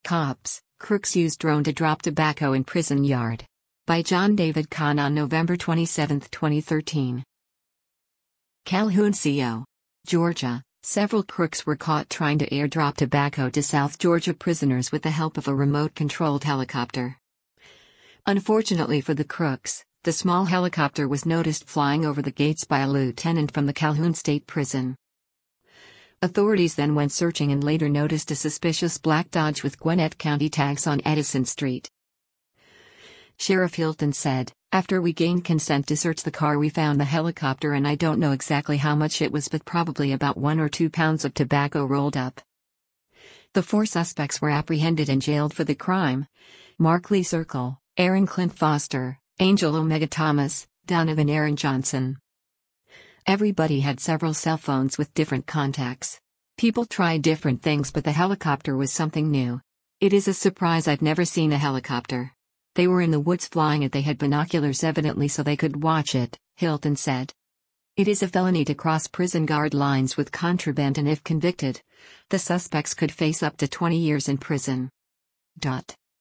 Cops, crooks use drone to drop tobacco in prison yard. By John David Kahn on November 27, 2013. Calhoun, CO. Georgia. Several crooks were caught trying to airdrop tobacco to South Georgia prisoners with the help of a remote-controlled helicopter. Unfortunately for the crooks, the small helicopter was noticed flying over the gates by a lieutenant from the Calhoun State Prison. Authorities then went searching and later noticed a suspicious black Dodge with Gwinnett County tags on Edison Street. Sheriff Hilton said, "After we gained consent to search the car, we found the helicopter, and I don't know exactly how much it was, but probably about 1 or 2 pounds of tobacco rolled up." The 4 suspects were apprehended and jailed for the crime: Mark Lee Circle, Aaron Clint Foster, Angel Omega Thomas, Donovan Aaron Johnson. Everybody had several cell phones with different contacts. People tried different things, but the helicopter was something new. "It is a surprise. I've never seen a helicopter. They were in the woods flying it. They had binoculars evidently so they could watch it," Hilton said. It is a felony to cross prison guard lines with contraband, and if convicted, the suspects could face up to 20 years in prison.